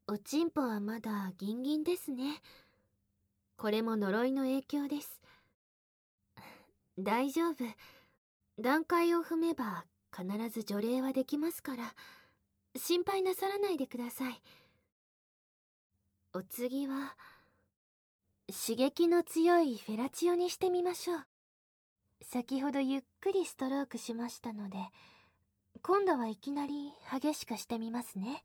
おちんぽはまだギンギンですね。これも呪いの影響です。大丈夫。段階を踏めば必ず除霊はできますから、心配なさらないでください。お次は、刺激の強いフェラチオにしてみましょう。先ほどゆっくりストロークしましたので、今度はいきなり激しくしてみますね。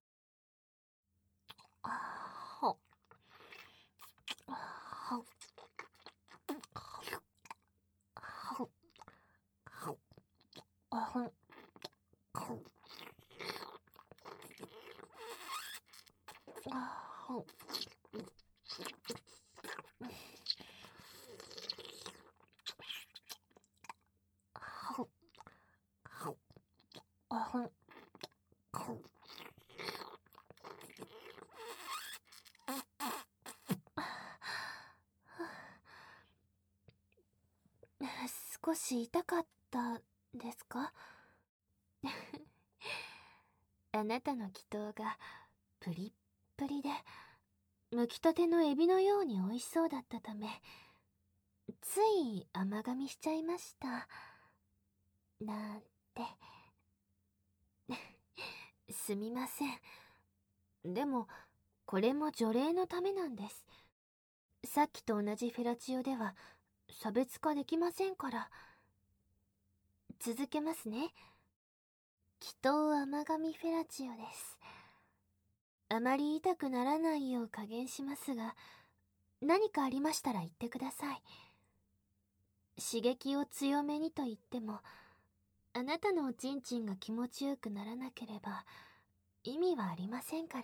少し痛かったですか？あなたの祈祷がプリップリで、剥きたてのエビのように美味しそうだったため、つい甘噛みしちゃいました。なんて。すみません。でも、これも除霊のためなんです。さっきと同じフェラチオでは差別化できませんから。続けますね。祈祷甘噛みフェラチオです。あまり痛くならないよう加減しますが、何かありましたら言ってください。刺激を強めにと言っても、あなたのおちんちんが気持ちよくならなければ意味はありませんから。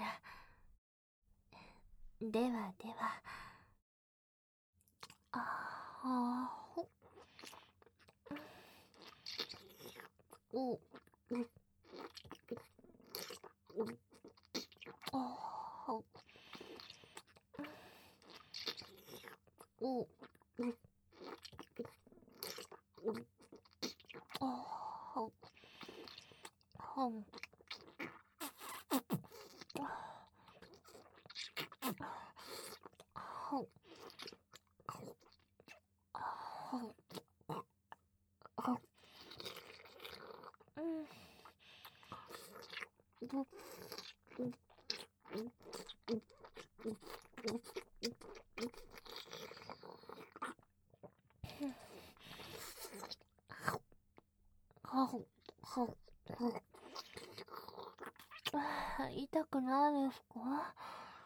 ではでは。おお痛くないですか？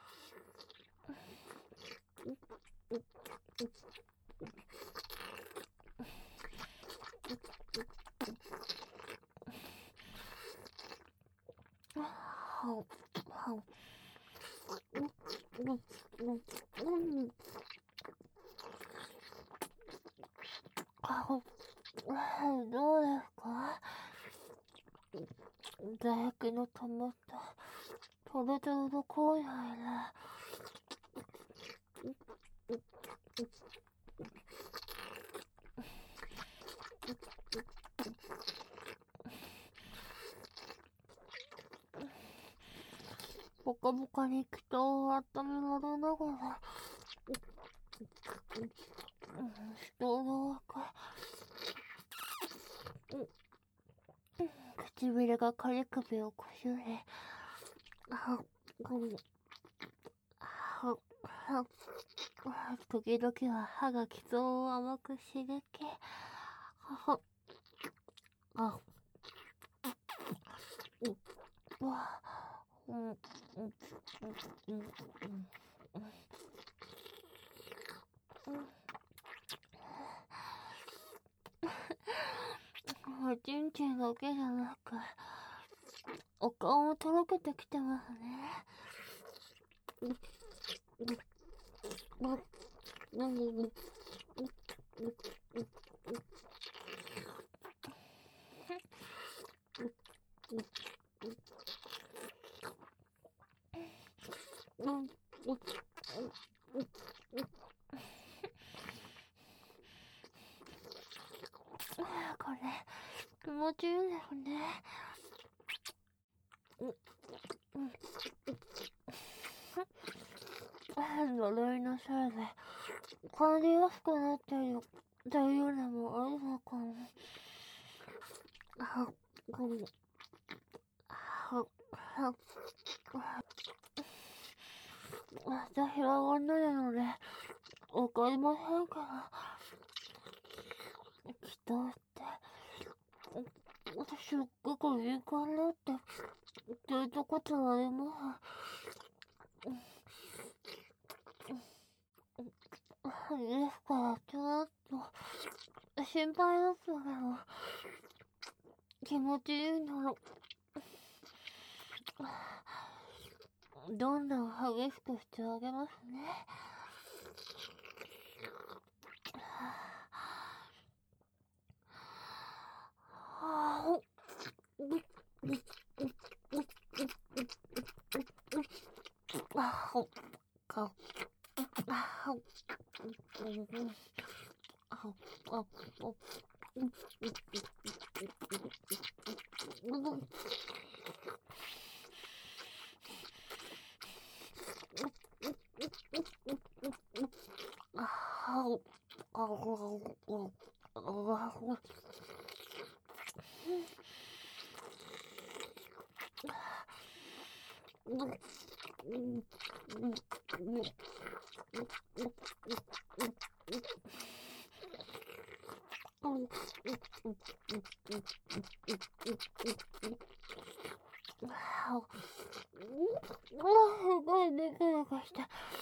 どうですか？唾液の溜まったトロトロの口内でポカポカに気筒を温められながら、人の若唇がカリ首をこすれ、時々は歯が気筒を甘く刺激。おちんちんだけじゃなく、お顔もとろけてきてますね。これ気持ちいいですね。 呪いのせいで感じやすくなっているというのもあるのかも。私は女なのでわかりませんけど、人ってすっごく敏感だって聞いたことあります。ですからちょっと心配ですけど、気持ちいいならどんどん激しくしてあげますね。すごいネコネコして。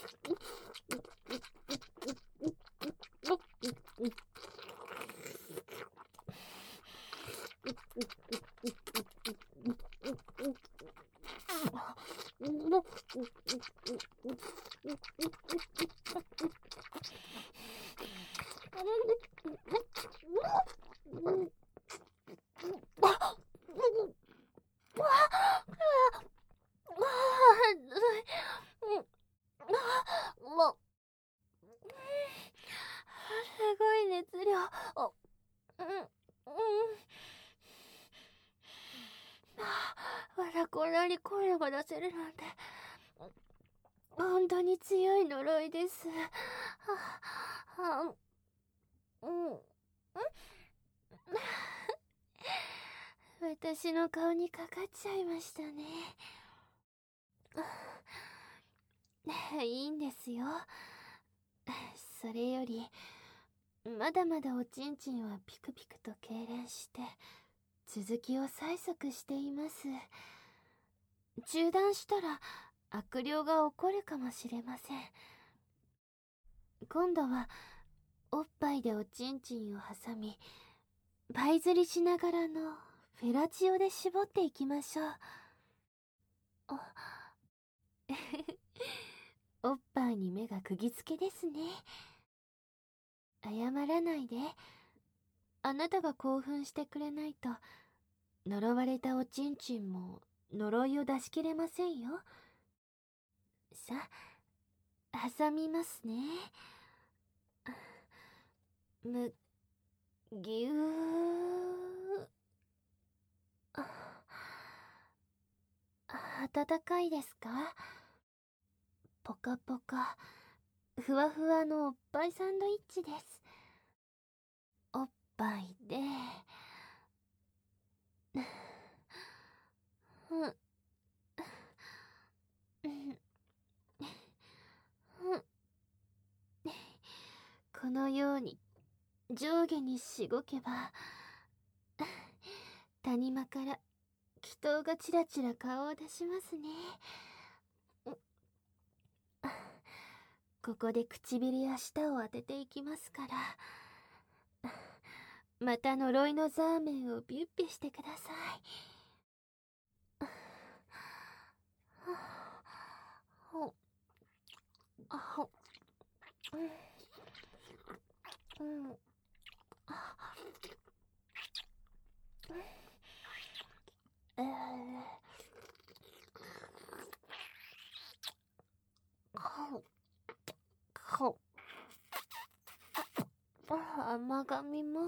すごい熱量。まだこんなに声が出せるなんて本当に強い呪いです。私の顔にかかっちゃいましたね。いいんですよ。それよりまだまだおちんちんはピクピクと痙攣して続きを催促しています。中断したら悪霊が起こるかもしれません。今度はおっぱいでおちんちんを挟みパイ釣りしながらのフェラチオで絞っていきましょう。おっぱいに目が釘付けですね。謝らないで。あなたが興奮してくれないと呪われたおちんちんも呪いを出し切れませんよ。さあ、挟みますね。ぎゅー。暖かいですか？ポカポカ、ふわふわのおっぱいサンドイッチです。おっぱいで、このように上下にしごけば谷間から祈祷がちらちら顔を出しますね。ここで唇や舌を当てていきますから、また呪いのザーメンをビュッビュしてください。甘噛みも。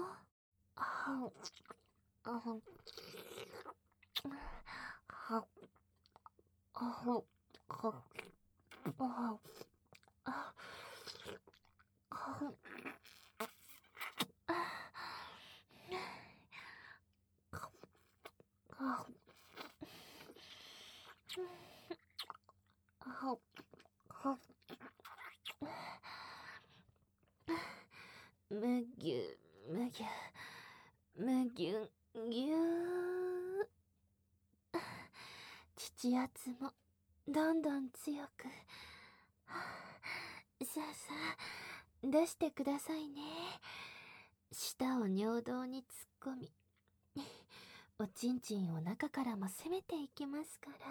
圧もどんどん強く。さあさあ、出してくださいね。舌を尿道に突っ込み、おちんちんを中からも攻めていきますから。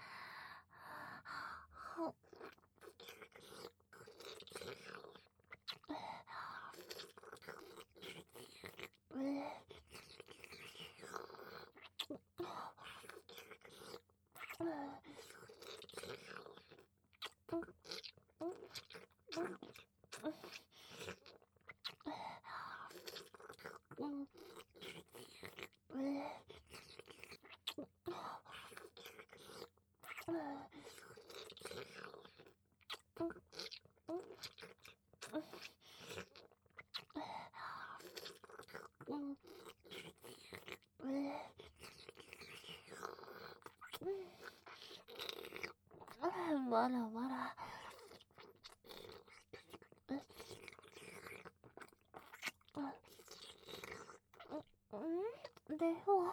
わらわら。でも、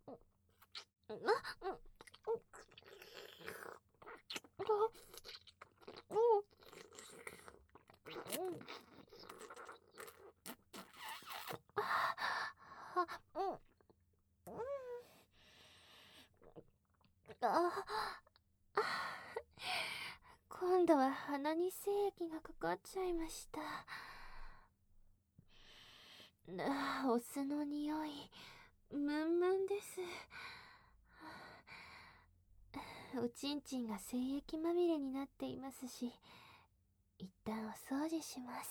今度は鼻に精液がかかっちゃいました。お酢の匂い、ムンムンです。おちんちんが精液まみれになっていますし、一旦お掃除します。